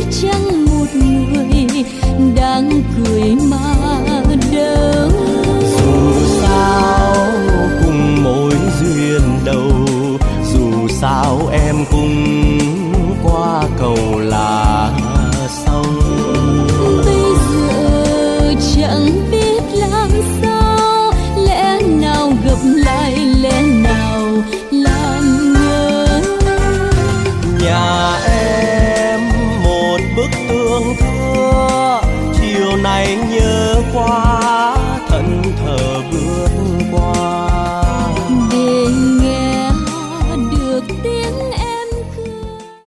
chăng một người đang cười mà đâu. Dù sao cùng mối duyên đầu, dù sao em cũng qua cầu là sông. Bây giờ chẳng biết làm sao, lẽ nào gặp lại, lẽ nào làm ngơ. Nhà em một bức tường thưa, chiều nay nhớ quá thẫn thờ bước qua.